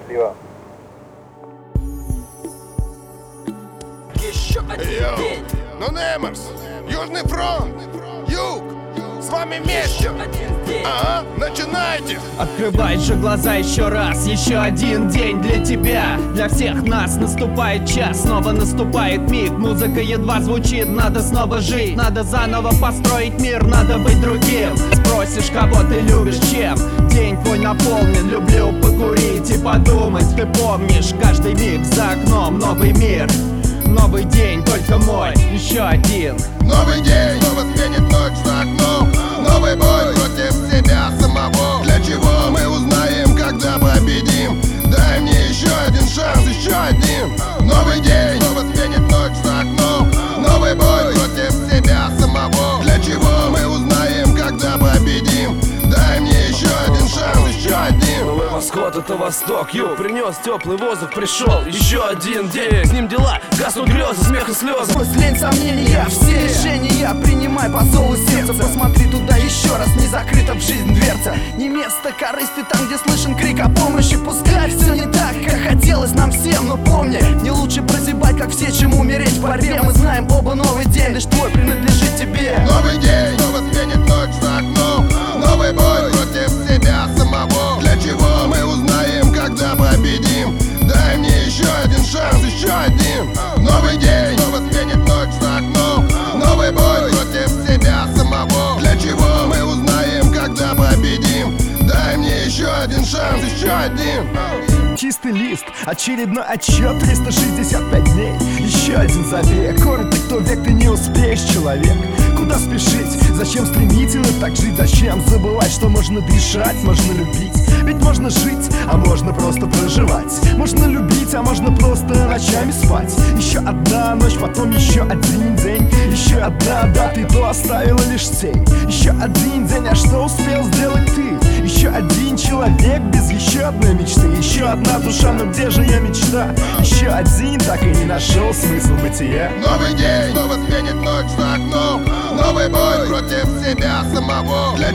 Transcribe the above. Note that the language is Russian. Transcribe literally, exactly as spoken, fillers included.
Счастливо. Еще один день. Ну, Немерс, Южный фронт, Юг, с вами вместе. Ага, начинайте. Открывай же глаза еще раз. Еще один день для тебя, для всех нас. Наступает час, снова наступает миг. Музыка едва звучит, надо снова жить. Надо заново построить мир, надо быть другим. Спросишь, кого ты любишь, чем? День твой наполнен, люблю покурить и подумать. Ты помнишь, каждый миг за окном новый мир. Новый день, только мой, еще один. Новый день, снова сменит ночь за окном. Новый бой против себя самого. Для чего мы узнаем, когда победим? Дай мне еще один шанс, еще один. Новый день, снова сменит ночь за окном. Новый бой против себя самого. Для чего мы узнаем, когда победим? Дай мне еще один шанс, еще один. Новый восход — это восток, юг принес теплый воздух, пришел еще один день. С ним дела, гаснут грезы, смех и слезы. Пусть лень, сомнения, все решения принимай по зову сердца. Посмотри туда еще раз, не закрыта в жизнь дверца. Не место корысти там, где слышен крик о помощи. Пускай все не так, как хотелось нам всем, но помни, не лучше прозябать, как все, чем умереть в борьбе. Мы знаем оба, новый день лишь твой принадлежит тебе. Новый день, снова сменит ночь за окном. Новый бой против себя самого. Для чего мы узнаем, когда победим? Дай мне еще один шанс, еще один. Новый день, снова сменит ночь за окном. Новый бой против себя самого. Для чего мы узнаем, когда победим? Дай мне еще один шанс, еще один. Чистый лист, очередной отчет, триста шестьдесят пять дней. Еще один забег, коротко, кто век, ты не успеешь, человек. Куда спешить? Зачем стремительно так жить? Зачем забывать, что можно дышать, можно любить? Ведь можно жить, а можно просто проживать. Можно любить, а можно просто ночами спать. Еще одна ночь, потом еще один день. Еще одна дата, и то оставила лишь тень. Еще один день, а что успел сделать ты? Еще один человек без еще одной мечты. Еще одна душа, но где же ее мечта? Еще один так и не нашел смысл бытия. Новый день, снова сменит ночь за окном. Новый бой против себя самого. Для